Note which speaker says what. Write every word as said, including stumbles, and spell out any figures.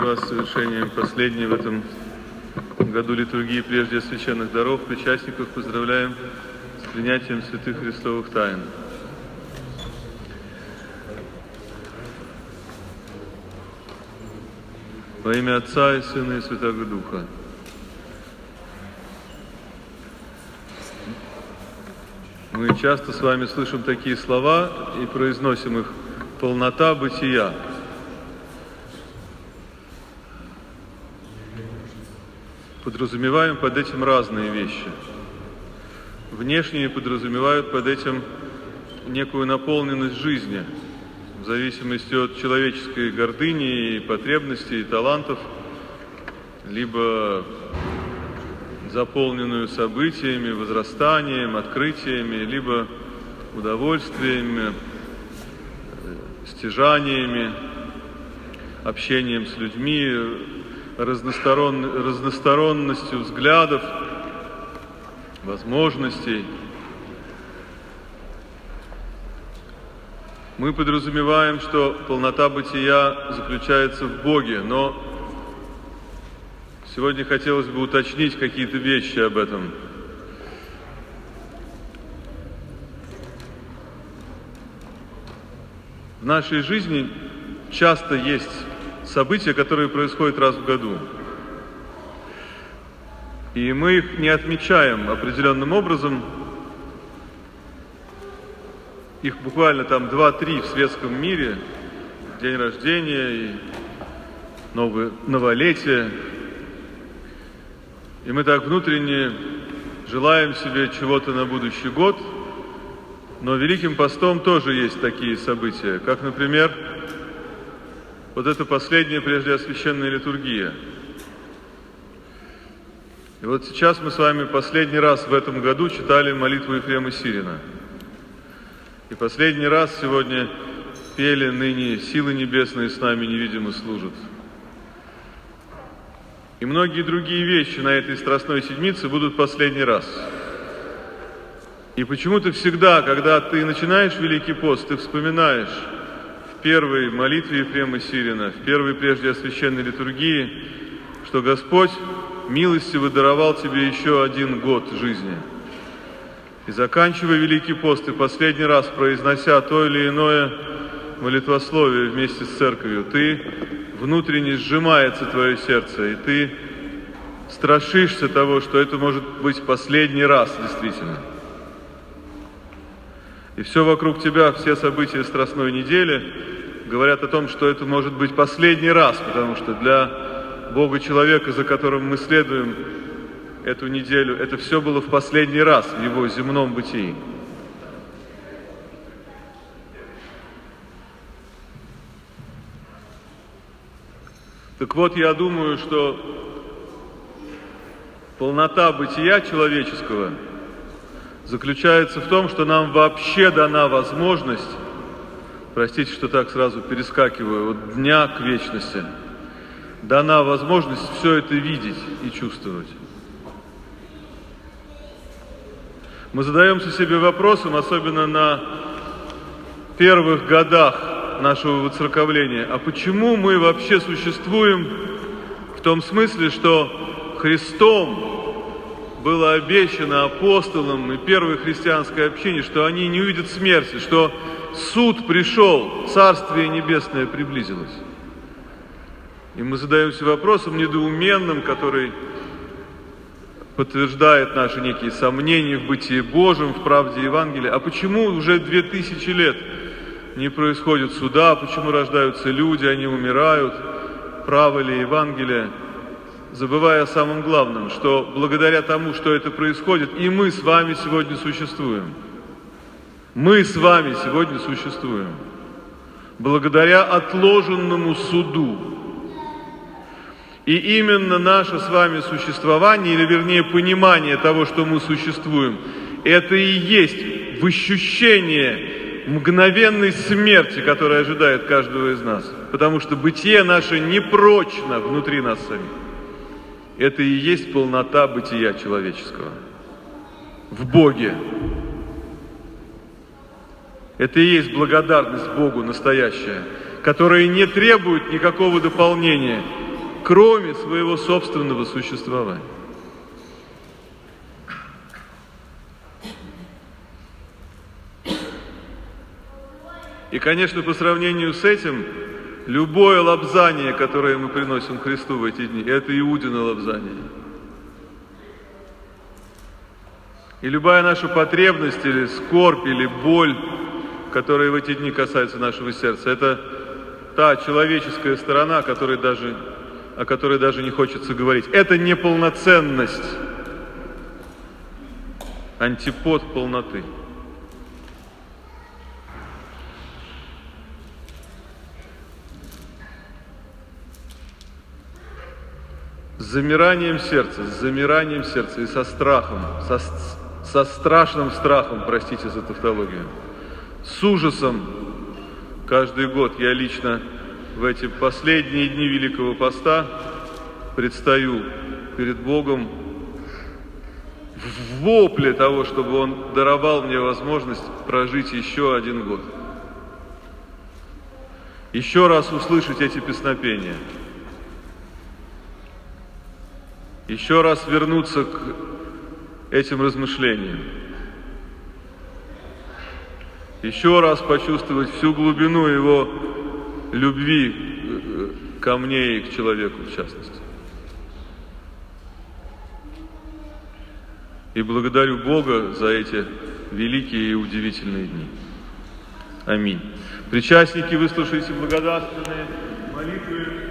Speaker 1: Вас с совершением последней в этом году литургии прежде священных даров причастников поздравляем с принятием святых Христовых тайн. Во имя Отца и Сына и Святого Духа. Мы часто с вами слышим такие слова и произносим их: полнота бытия. Подразумеваем под этим разные вещи. Внешние подразумевают под этим некую наполненность жизни, в зависимости от человеческой гордыни и потребностей, и талантов, либо заполненную событиями, возрастанием, открытиями, либо удовольствиями, стяжаниями, общением с людьми, разносторон... разносторонностью взглядов, возможностей. Мы подразумеваем, что полнота бытия заключается в Боге, но сегодня хотелось бы уточнить какие-то вещи об этом. В нашей жизни часто есть события, которые происходят раз в году. И мы их не отмечаем определенным образом. Их буквально там два-три в светском мире. День рождения и новое, новолетие. И мы так внутренне желаем себе чего-то на будущий год. Но Великим постом тоже есть такие события, как, например, вот это последняя прежде освященная литургия. И вот сейчас мы с вами последний раз в этом году читали молитву Ефрема Сирина. И последний раз сегодня пели: «Ныне силы небесные с нами невидимо служат». И многие другие вещи на этой Страстной Седмице будут последний раз. И почему-то всегда, когда ты начинаешь Великий пост, ты вспоминаешь в первой молитве Ефрема Сирина, в первой прежде освященной литургии, что Господь милостиво даровал тебе еще один год жизни. И заканчивая Великий пост, и последний раз произнося то или иное молитвословие вместе с Церковью, ты внутренне сжимается твое сердце, и ты страшишься того, что это может быть последний раз действительно. И все вокруг тебя, все события Страстной недели говорят о том, что это может быть последний раз, потому что для Бога человека, за которым мы следуем эту неделю, это все было в последний раз в его земном бытии. Так вот, я думаю, что полнота бытия человеческого заключается в том, что нам вообще дана возможность, простите, что так сразу перескакиваю от дня к вечности, дана возможность все это видеть и чувствовать. Мы задаемся себе вопросом, особенно на первых годах нашего воцерковления, а почему мы вообще существуем в том смысле, что Христом было обещано апостолам и первой христианской общине, что они не увидят смерти, что суд пришел, Царствие Небесное приблизилось. И мы задаемся вопросом недоуменным, который подтверждает наши некие сомнения в бытии Божьем, в правде Евангелия. А почему уже две тысячи лет не происходит суда, почему рождаются люди, они умирают, право ли Евангелие? Забывая о самом главном, что благодаря тому, что это происходит, и мы с вами сегодня существуем. Мы с вами сегодня существуем. Благодаря отложенному суду. И именно наше с вами существование, или вернее понимание того, что мы существуем, это и есть выщущение мгновенной смерти, которая ожидает каждого из нас. Потому что бытие наше непрочно внутри нас самих. Это и есть полнота бытия человеческого в Боге. Это и есть благодарность Богу настоящая, которая не требует никакого дополнения кроме своего собственного существования. И, конечно, по сравнению с этим, любое лобзание, которое мы приносим Христу в эти дни, это Иудино лобзание. И любая наша потребность или скорбь, или боль, которая в эти дни касается нашего сердца, это та человеческая сторона, которой даже, о которой даже не хочется говорить. Это неполноценность, антипод полноты. С замиранием сердца, с замиранием сердца и со страхом, со, со страшным страхом, простите за тавтологию, с ужасом каждый год я лично в эти последние дни Великого Поста предстаю перед Богом в вопле того, чтобы Он даровал мне возможность прожить еще один год. Еще раз услышать эти песнопения. Еще раз вернуться к этим размышлениям. Еще раз почувствовать всю глубину Его любви ко мне и к человеку в частности. И благодарю Бога за эти великие и удивительные дни. Аминь. Причастники, выслушайте благодарственные молитвы.